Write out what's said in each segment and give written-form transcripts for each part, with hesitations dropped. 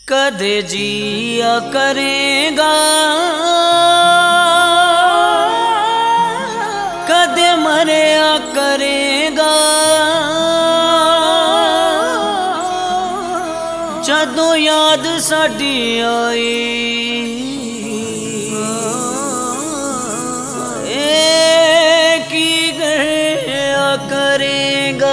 कदे जिया करेगा कदे मरिया करेगा जदों याद साडी आई की गया करेगा।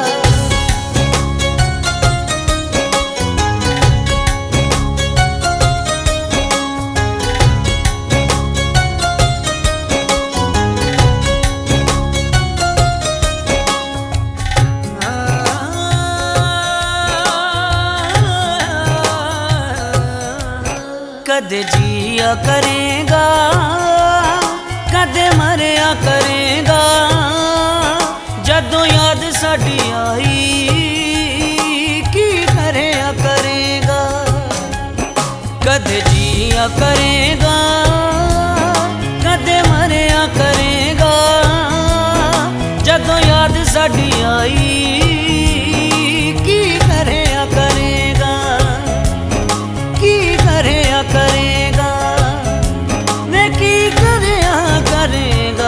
कदे जिया करेगा कदे मरिया करेगा जदों याद साडी आई की करेया करेगा। कदे जिया करेगा कदे मरिया करेगा जदों याद साडी आई की करेया करेगा की करेया करेगा मैं की करेया करेगा।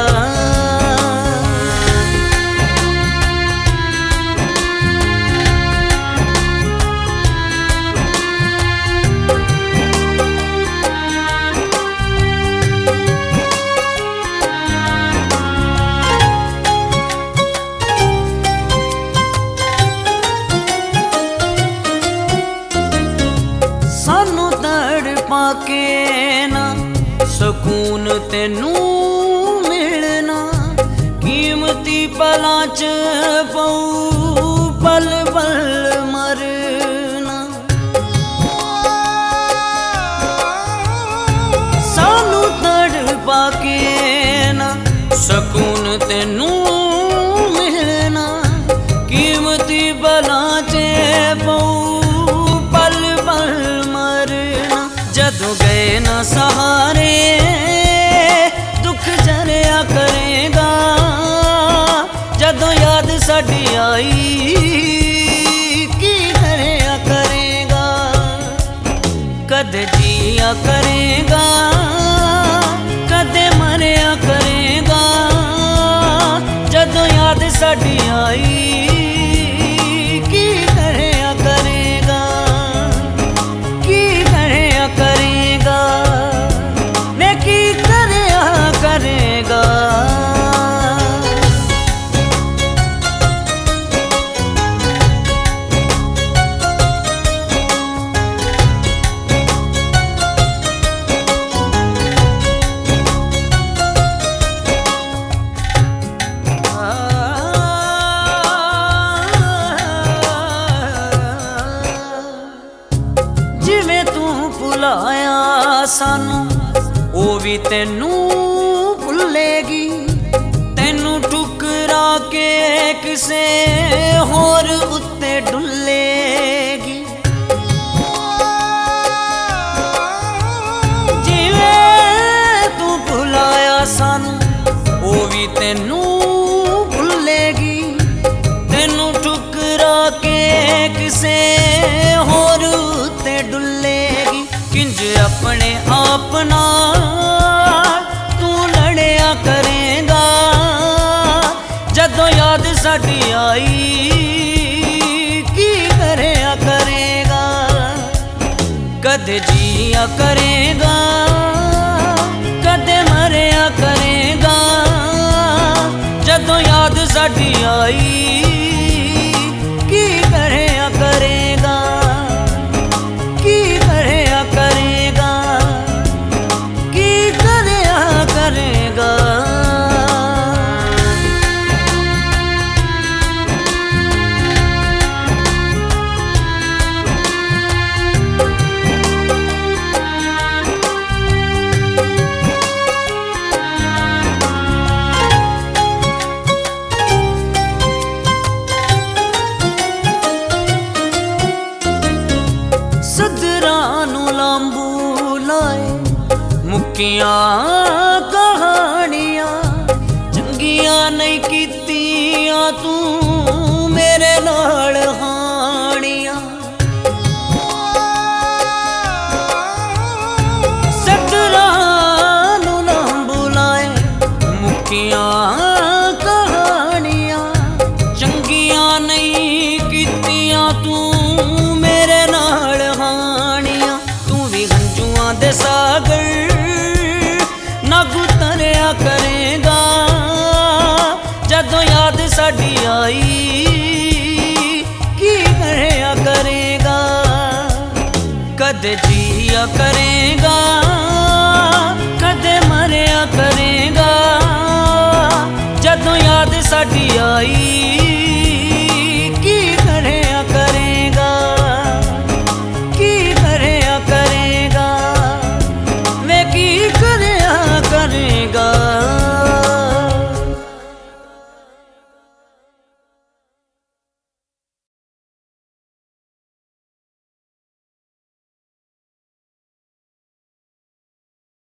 सानू तड़पा के ना सकून तेनू मिलना कीमती पलां च पऊ पल पल मरना। सानू तड़पा के ना सकून तेनू मिलना कीमती पलां च पऊ जदों गए ना सहारे दुख जरिया करेगा जदों याद साडी आई की करेया करेगा। कदे जिया करेगा कदे मरिया करेगा जदों याद साडी आई की करेया करेगा की करेया करेगा मैं की करेया करेगा। जिवें तू भुलाया सानू ओ भी तेनू भुलेगी तेनू ठुकरा के किसे होर उत्ते डुलेगी। जिवें तू भुलाया सानू ओ भी तेनू भुलेगी तेनू ठुकरा के किसे होर उत्ते डुलेगी। किंज अपने आप नाल तू लड़िया करेगा जदों याद साडी आई की करेया करेगा। कदे जिया करेगा कदे मरिया करेगा जदों याद साडी आई की करेया करेगा की करेया करेगा की करेया करेगा। मुक्कियां कहानियां चंगियां नहीं कीतियां तू मेरे नाल हानियां। साडी आई की करेया करेगा, कदे जिया करेगा कदे मरिया करेगा, जदों याद साडी आई